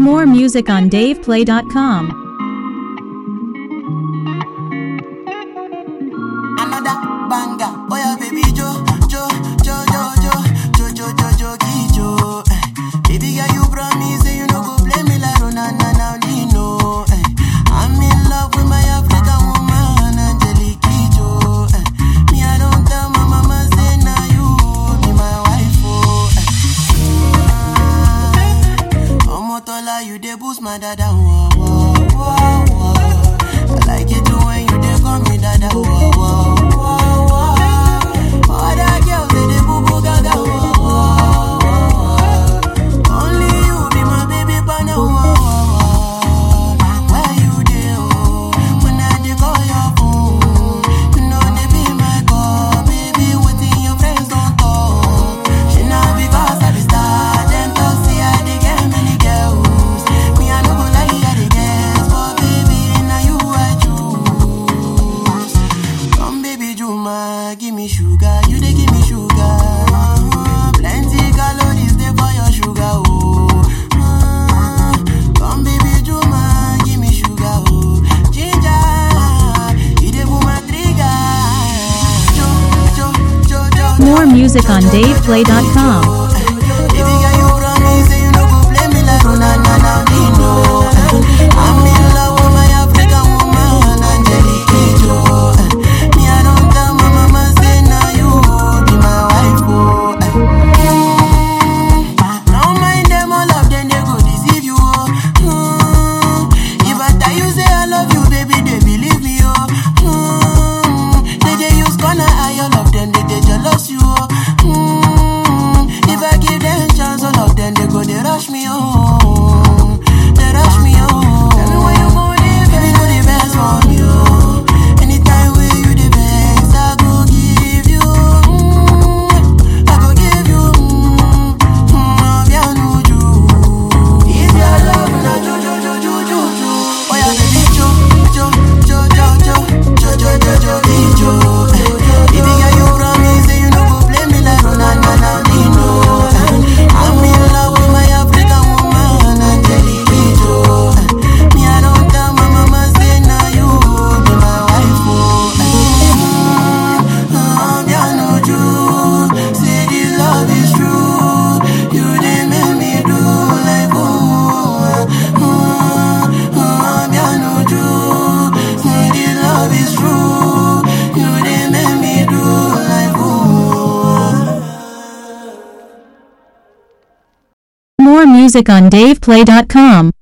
More music on DavePlay.com. Another banger, oh yeah, baby Jo, Jo, Jo, Jo, Jo, Jo, Jo, Jo, Jo, Jo. Baby girl, you promise say you no go play me like Ronaldinho. I'm in love with my African woman, Angelique Kidjo. Me, I don't tell my mama say now you be my wife, Omotola, you dey boost my dada, whoa, whoa, whoa, whoa. I like it too when you dey call me dada, whoa, whoa, whoa, whoa. Other girls say they boo boo gaga, whoa, whoa, whoa. Only you be my baby partner, whoa, whoa, whoa. Where you dey, oh? When I dey call your phone, you know they be my call, baby. Waiting your friends don't talk. She now because I be star, them talk say I dey get many girls. Me I no go lie, I dey guess, but baby now you I choose. Come baby Juma, give me sugar, you dey give me sugar. Plenty calories dey for your sugar, oh. Come baby Juma, give me sugar, oh. Ginger, you dey pull my trigger. Jo, Jo, Jo, Jo, Jo. More music on DavePlay.com. Baby girl, you promise say you no go play me like Ronaldinho. I'm in love with my African woman, Angelique Kidjo. Me, I don't tell my mama say now you be my wife, oh. Don't mind them, all of them they go deceive you, oh. If I tell you say I love you, baby, they believe me, oh. They use corner eye, all of them they jealous you, oh. If I give them chance, all of them they go they rush me, oh. They rush me, oh. Tell me where you go, baby, do the best for me, oh. Anytime where you the best, I go give you, I go give you, if your love na jo jo jo jo jo jo, oh yeah baby jo jo jo jo jo jo jo jo jo jo. Baby girl, you promise say you no go play me like Ronaldinho. I'm in love with my African woman, Angelique Kidjo. Me, I don't tell my mama say now you be my wife, oh. Say this love is true. You dey make me do like say this love is true. You dey make me do like More music on DavePlay.com.